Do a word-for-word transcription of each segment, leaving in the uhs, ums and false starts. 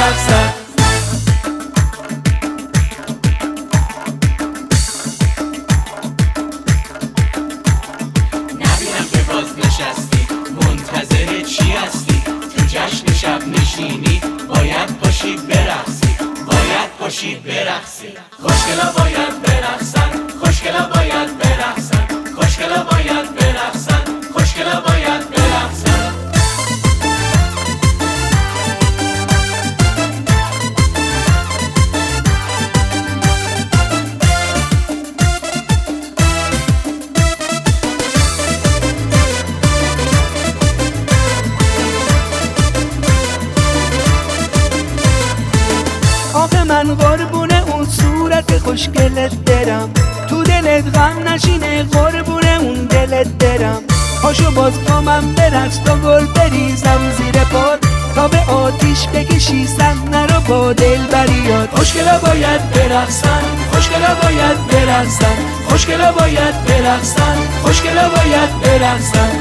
برقصن. نبینم که باز نشستی منتظر چی هستی؟ تو جشن شب نشینی باید پاشی برقصی، باید پاشی برقصی. خوشگلا باید برقصن، خوشگلا باید برقصن، خوشگلا باید برقصن، خوشگلا باید برقصن. آخه من قربون اون صورت خوشگلت برم، تو دلت غم نشینه قربون اون دلت برم. پاشو باز با من برقص تا گل بریزم زیر پات، تا به آتیش بکشی صحنه رو با دلبریات. خوشگلا باید برقصن، خوشگلا باید برقصن، خوشگلا باید برقصن، خوشگلا باید برقصن.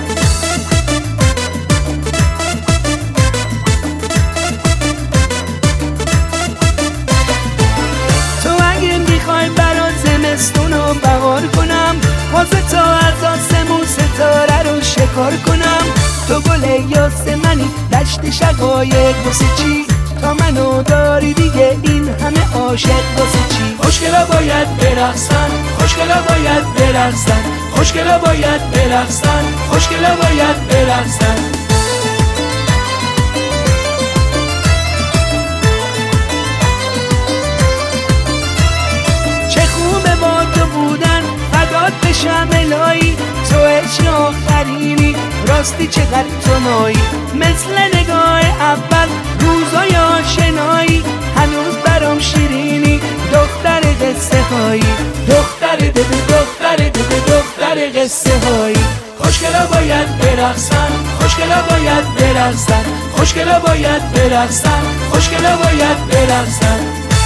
میخوای برات زمستون رو بهار کنم، واسه تا از آسمون ستاره رو شکار کنم. تو گل یاسمنی دشت شقایق واسه چی؟ تا منو داری دیگه این همه عاشق واسه چی؟ خوشگلا باید برقصن، خوشگلا باید برقصن، خوشگلا باید برقصن، خوشگلا باید برقصن. بشم الهی تو عشق آخرینی، راستی چقدر تو مایی، مثل نگاه اول روزای آشنایی، هنوز برام شیرینی دختر قصه هایی، دختر دل دختر دل دختر قصه هایی. خوشگلا باید برقصن، خوشگلا باید برقصن، خوشگلا باید برقصن، خوشگلا باید برقصن.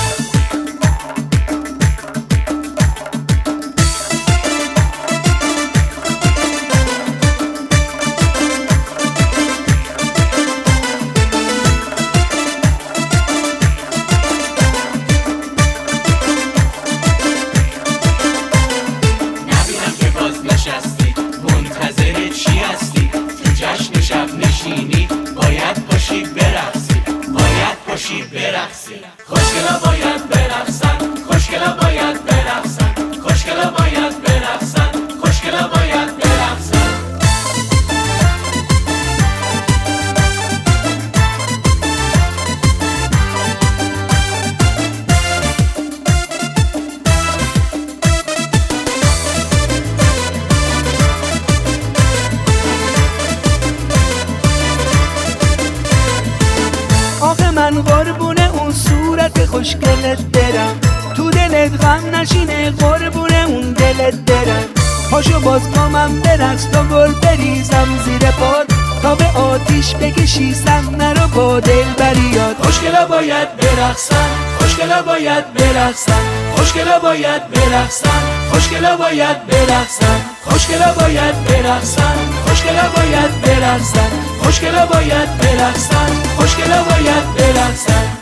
منتظر چی هستی؟ تو جشن شب نشینی باید پاشی برقصی، باید پاشی برقصی. خوشگلا باید برقصن، خوشگلا باید برقصن، خوشگلا باید برقصن، خوشگلا باید برقصن. آخه من قربون اون صورت خوشگلت برم، تو دلت غم نشینه قربون اون دلت برم. پاشو باز با من برقص تا گل بریزم زیر پات، تا به آتیش بکشی صحنه رو با دلبریات. خوشگلا باید برقصن، خوشگلا باید برقصن، خوشگلا باید برقصن، خوشگلا باید برقصن، خوشگلا باید برقصن، خوشگلا باید برقصن، خوشگلا باید برقصن، خوشگلا باید برقصن.